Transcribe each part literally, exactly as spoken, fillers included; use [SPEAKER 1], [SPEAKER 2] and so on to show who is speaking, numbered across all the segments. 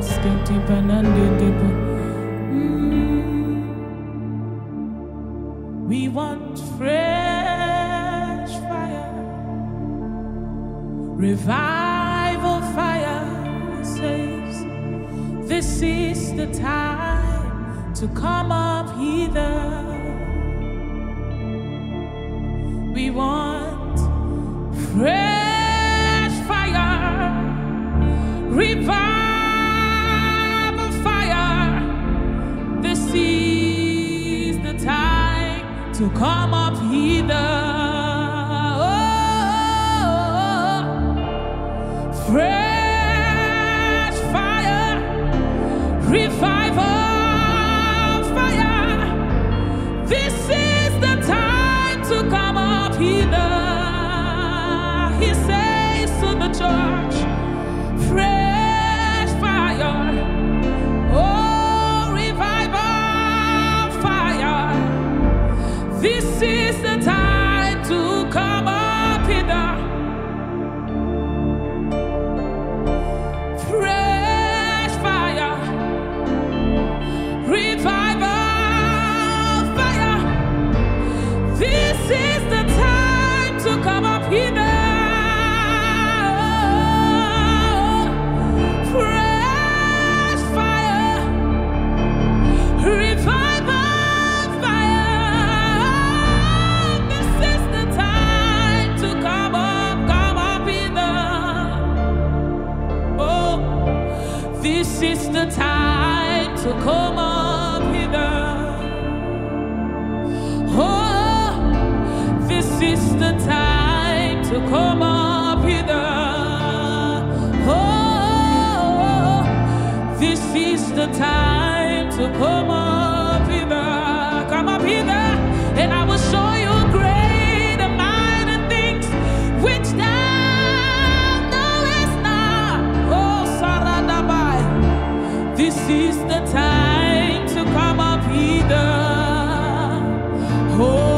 [SPEAKER 1] We want fresh fire, revival fire says, this is the time to come up hither. We want fresh fire, revival fire. This is the time to come up hither. Oh, fresh fire, revival fire. This is the time to come up hither. He says to the church, fresh fire, oh, revival fire. This is the time to come up hither. Fresh fire, revival fire. This is the time to come up hither. Fresh fire, revival fire. This is the time to come up, come up hither. Oh, this is the time to come up hither. Oh, this is the time to come up hither. Oh, this is the time to come up hither. Come up hither, and I will show you great and mighty things which thou knowest not. Oh, Saradabai, this is the time to come up hither. Oh.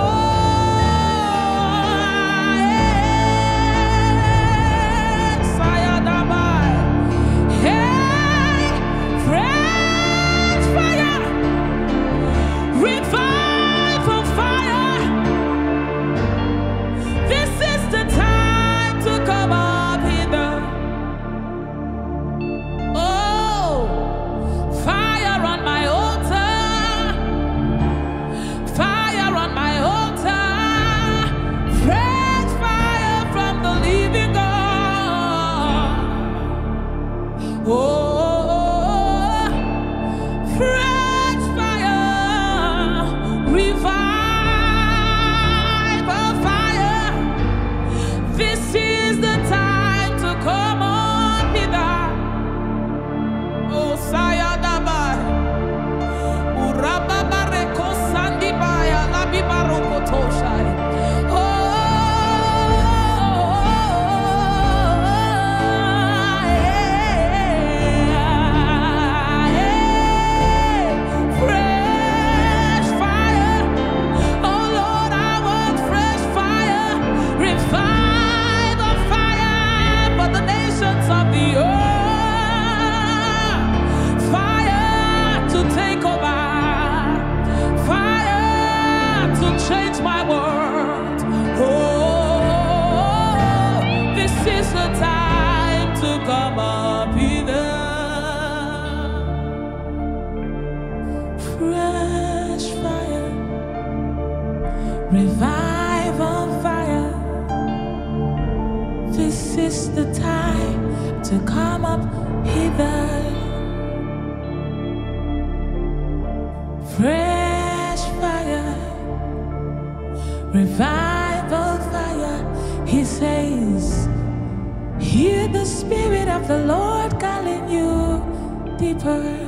[SPEAKER 1] Revival fire. This is the time to come up hither. Fresh fire, revival fire. He says, hear the Spirit of the Lord calling you deeper.